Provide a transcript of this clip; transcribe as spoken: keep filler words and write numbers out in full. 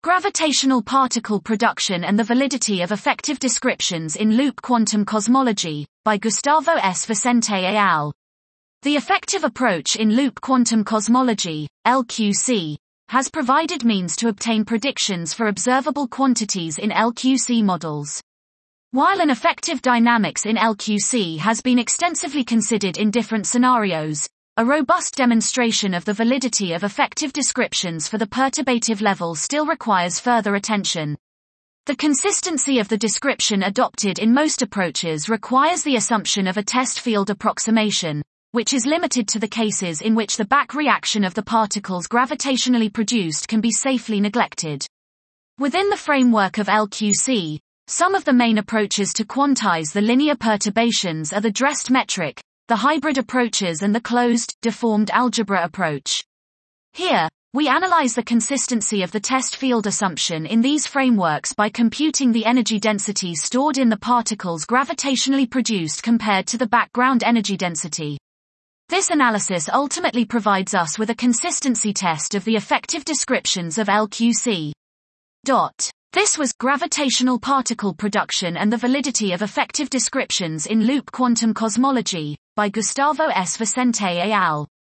Gravitational Particle Production and the Validity of Effective Descriptions in Loop Quantum Cosmology, by Gustavo S. Vicente et al. The effective approach in loop quantum cosmology, L Q C, has provided means to obtain predictions for observable quantities in L Q C models. While an effective dynamics in L Q C has been extensively considered in different scenarios, a robust demonstration of the validity of effective descriptions for the perturbative level still requires further attention. The consistency of the description adopted in most approaches requires the assumption of a test field approximation, which is limited to the cases in which the back reaction of the particles gravitationally produced can be safely neglected. Within the framework of L Q C, some of the main approaches to quantize the linear perturbations are the dressed metric, the hybrid approaches and the closed, deformed algebra approach. Here, we analyze the consistency of the test field assumption in these frameworks by computing the energy density stored in the particles gravitationally produced compared to the background energy density. This analysis ultimately provides us with a consistency test of the effective descriptions of L Q C. Dot. This was Gravitational Particle Production and the Validity of Effective Descriptions in Loop Quantum Cosmology, by Gustavo S. Vicente et al.